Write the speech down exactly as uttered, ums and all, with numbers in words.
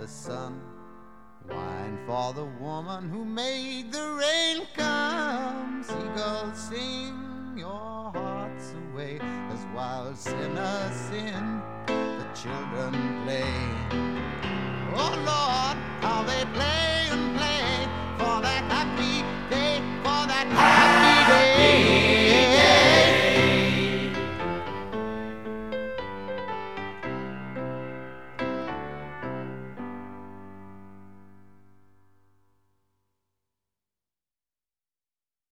the sun. Wine for the woman who made the rain come. Seagulls sing your hearts away, as while sinners sin, the children play. Oh Lord, how they play.